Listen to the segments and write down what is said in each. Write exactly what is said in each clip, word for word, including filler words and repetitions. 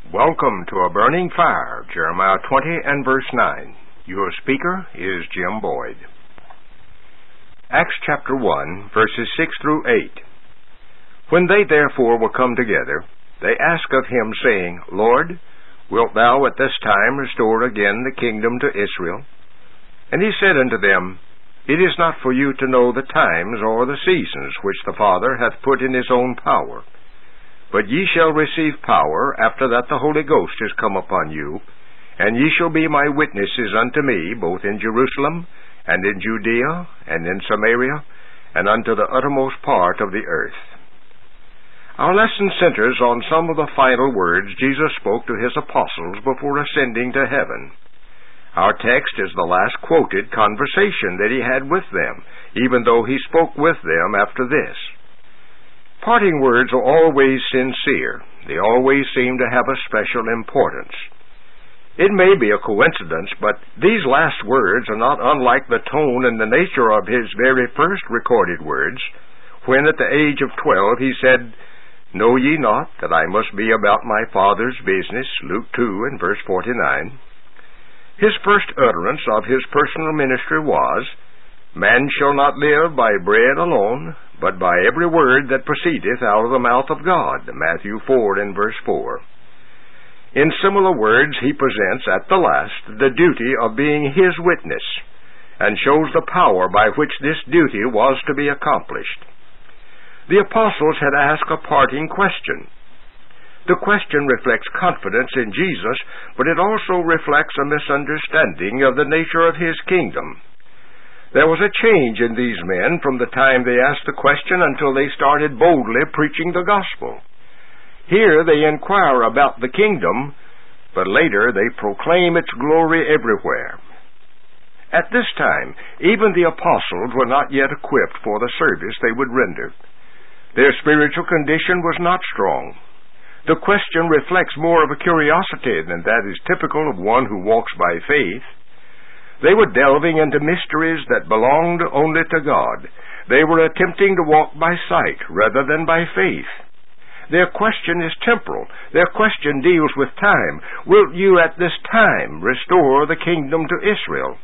Welcome to A Burning Fire, Jeremiah twenty and verse nine. Your speaker is Jim Boyd. Acts chapter one, verses six through eight. When they therefore were come together, they asked of him, saying, Lord, wilt thou at this time restore again the kingdom to Israel? And he said unto them, It is not for you to know the times or the seasons which the Father hath put in his own power. But ye shall receive power after that the Holy Ghost is come upon you, and ye shall be my witnesses unto me, both in Jerusalem, and in Judea, and in Samaria, and unto the uttermost part of the earth. Our lesson centers on some of the final words Jesus spoke to his apostles before ascending to heaven. Our text is the last quoted conversation that he had with them, even though he spoke with them after this. Parting words are always sincere. They always seem to have a special importance. It may be a coincidence, but these last words are not unlike the tone and the nature of his very first recorded words, when at the age of twelve he said, Know ye not that I must be about my Father's business, Luke two and verse forty-nine. His first utterance of his personal ministry was, Man shall not live by bread alone, but by every word that proceedeth out of the mouth of God, Matthew four and verse four. In similar words, he presents at the last the duty of being his witness, and shows the power by which this duty was to be accomplished. The apostles had asked a parting question. The question reflects confidence in Jesus, but it also reflects a misunderstanding of the nature of his kingdom. There was a change in these men from the time they asked the question until they started boldly preaching the gospel. Here they inquire about the kingdom, but later they proclaim its glory everywhere. At this time, even the apostles were not yet equipped for the service they would render. Their spiritual condition was not strong. The question reflects more of a curiosity than that is typical of one who walks by faith. They were delving into mysteries that belonged only to God. They were attempting to walk by sight rather than by faith. Their question is temporal. Their question deals with time. Wilt you at this time restore the kingdom to Israel?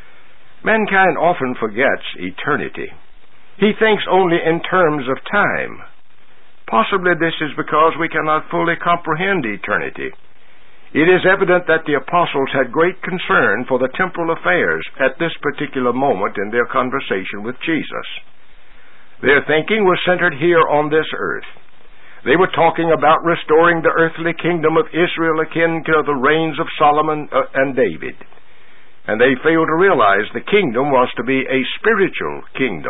Mankind often forgets eternity. He thinks only in terms of time. Possibly this is because we cannot fully comprehend eternity. It is evident that the apostles had great concern for the temporal affairs at this particular moment in their conversation with Jesus. Their thinking was centered here on this earth. They were talking about restoring the earthly kingdom of Israel akin to the reigns of Solomon and David. And they failed to realize the kingdom was to be a spiritual kingdom.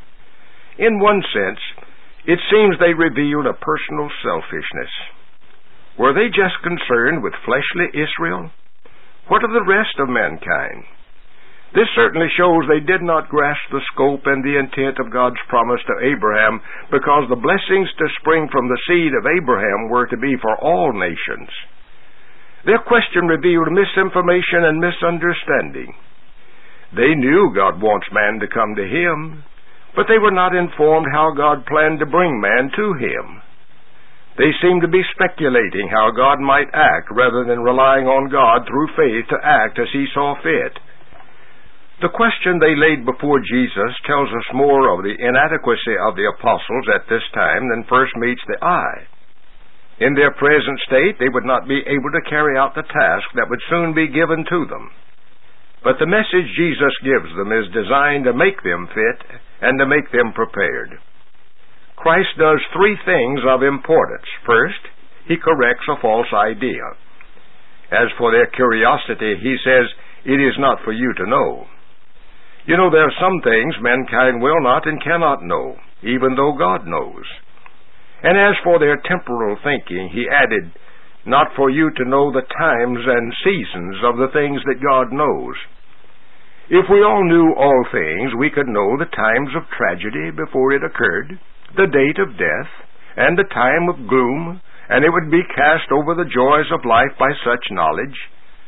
In one sense, it seems they revealed a personal selfishness. Were they just concerned with fleshly Israel? What of the rest of mankind? This certainly shows they did not grasp the scope and the intent of God's promise to Abraham, because the blessings to spring from the seed of Abraham were to be for all nations. Their question revealed misinformation and misunderstanding. They knew God wants man to come to him, but they were not informed how God planned to bring man to him. They seemed to be speculating how God might act rather than relying on God through faith to act as he saw fit. The question they laid before Jesus tells us more of the inadequacy of the apostles at this time than first meets the eye. In their present state, they would not be able to carry out the task that would soon be given to them. But the message Jesus gives them is designed to make them fit and to make them prepared. Christ does three things of importance. First, he corrects a false idea. As for their curiosity, he says, It is not for you to know. You know, there are some things mankind will not and cannot know, even though God knows. And as for their temporal thinking, he added, Not for you to know the times and seasons of the things that God knows. If we all knew all things, we could know the times of tragedy before it occurred, the date of death, and the time of gloom, and it would be cast over the joys of life by such knowledge.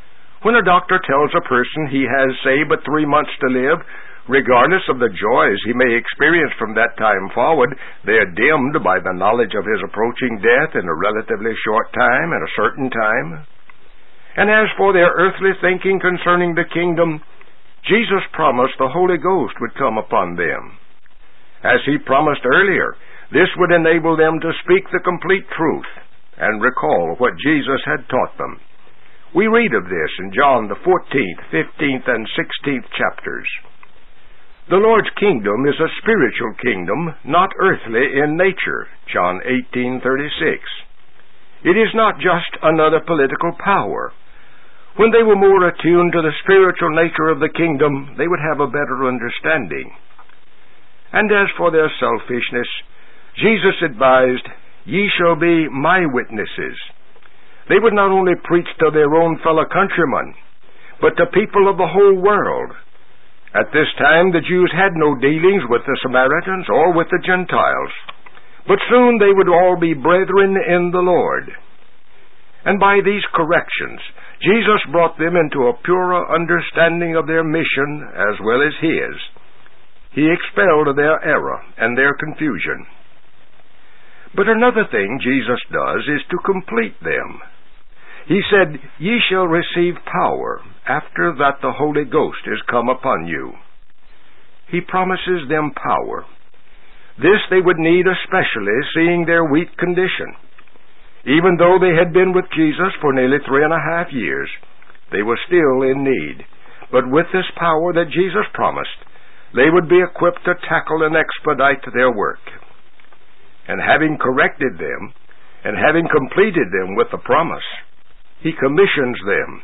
When a doctor tells a person he has, say, but three months to live, regardless of the joys he may experience from that time forward, they are dimmed by the knowledge of his approaching death in a relatively short time, at a certain time. And as for their earthly thinking concerning the kingdom, Jesus promised the Holy Ghost would come upon them. As he promised earlier, this would enable them to speak the complete truth and recall what Jesus had taught them. We read of this in John the fourteenth, fifteenth, and sixteenth chapters. The Lord's kingdom is a spiritual kingdom, not earthly in nature, John eighteen thirty-six. It is not just another political power. When they were more attuned to the spiritual nature of the kingdom, they would have a better understanding. And as for their selfishness, Jesus advised, "Ye shall be my witnesses." They would not only preach to their own fellow countrymen, but to people of the whole world. At this time, the Jews had no dealings with the Samaritans or with the Gentiles, but soon they would all be brethren in the Lord. And by these corrections, Jesus brought them into a purer understanding of their mission as well as his. He expelled their error and their confusion. But another thing Jesus does is to complete them. He said, "Ye shall receive power after that the Holy Ghost is come upon you." He promises them power. This they would need especially, seeing their weak condition. Even though they had been with Jesus for nearly three and a half years, they were still in need. But with this power that Jesus promised, they would be equipped to tackle and expedite their work. And having corrected them, and having completed them with the promise, he commissions them.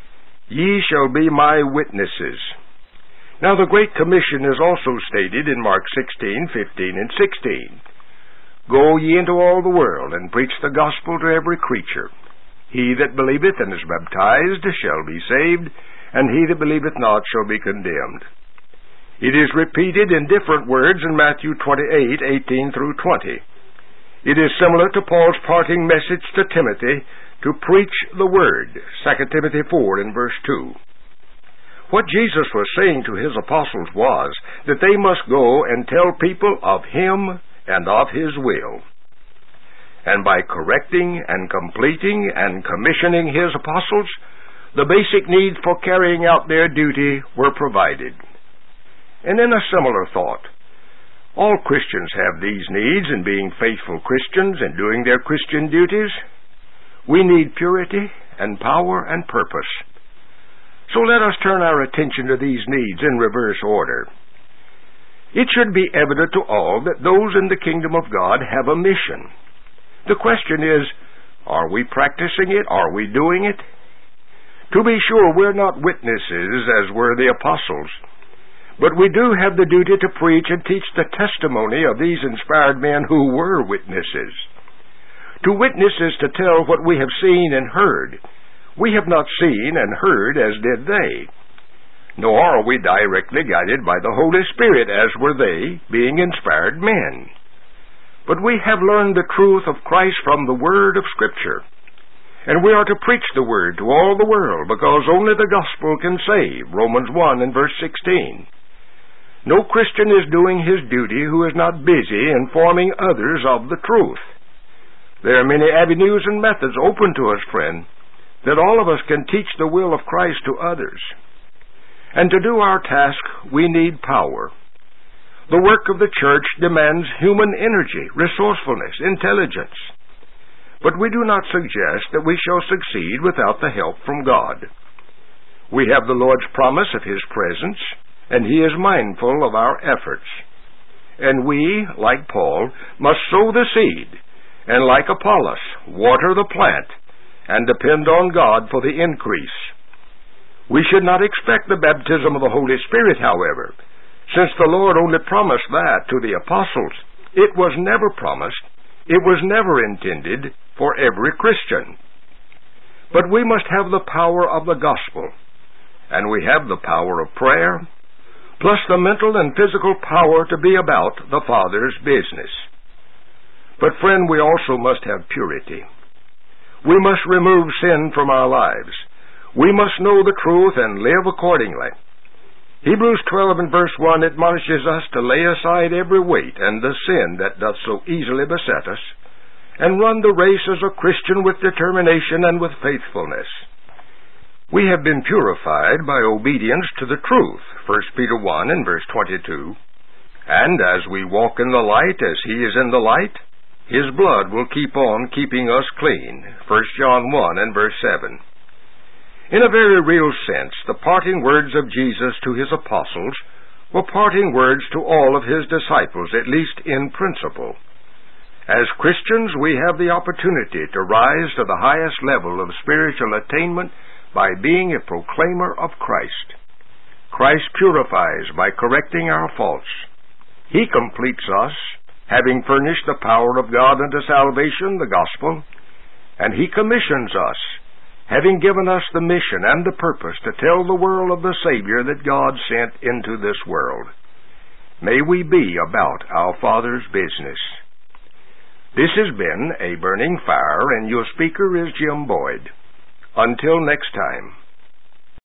"Ye shall be my witnesses." Now the Great Commission is also stated in Mark sixteen, fifteen, and sixteen. "Go ye into all the world, and preach the gospel to every creature. He that believeth and is baptized shall be saved, and he that believeth not shall be condemned." It is repeated in different words in Matthew twenty-eight, eighteen through twenty. It is similar to Paul's parting message to Timothy to preach the word, Second Timothy four and verse two. What Jesus was saying to his apostles was that they must go and tell people of him and of his will. And by correcting and completing and commissioning his apostles, the basic needs for carrying out their duty were provided. And in a similar thought, all Christians have these needs in being faithful Christians and doing their Christian duties. We need purity and power and purpose. So let us turn our attention to these needs in reverse order. It should be evident to all that those in the kingdom of God have a mission. The question is, are we practicing it? Are we doing it? To be sure, we're not witnesses as were the apostles, but we do have the duty to preach and teach the testimony of these inspired men who were witnesses. To witness is to tell what we have seen and heard. We have not seen and heard as did they. Nor are we directly guided by the Holy Spirit as were they, being inspired men. But we have learned the truth of Christ from the Word of Scripture. And we are to preach the Word to all the world, because only the gospel can save, Romans one and verse sixteen. No Christian is doing his duty who is not busy informing others of the truth. There are many avenues and methods open to us, friend, that all of us can teach the will of Christ to others. And to do our task, we need power. The work of the church demands human energy, resourcefulness, intelligence. But we do not suggest that we shall succeed without the help from God. We have the Lord's promise of His presence, and He is mindful of our efforts. And we, like Paul, must sow the seed, and like Apollos, water the plant, and depend on God for the increase. We should not expect the baptism of the Holy Spirit, however, since the Lord only promised that to the apostles. It was never promised, it was never intended for every Christian. But we must have the power of the gospel, and we have the power of prayer, plus the mental and physical power to be about the Father's business. But friend, we also must have purity. We must remove sin from our lives. We must know the truth and live accordingly. Hebrews twelve and verse one admonishes us to lay aside every weight and the sin that doth so easily beset us, and run the race as a Christian with determination and with faithfulness. We have been purified by obedience to the truth, First Peter one and verse twenty-two, and as we walk in the light as He is in the light, His blood will keep on keeping us clean, First John one and verse seven. In a very real sense, the parting words of Jesus to His apostles were parting words to all of His disciples, at least in principle. As Christians, we have the opportunity to rise to the highest level of spiritual attainment by being a proclaimer of Christ. Christ purifies by correcting our faults. He completes us, having furnished the power of God unto salvation, the gospel, and He commissions us, having given us the mission and the purpose to tell the world of the Savior that God sent into this world. May we be about our Father's business. This has been A Burning Fire, and your speaker is Jim Boyd. Until next time.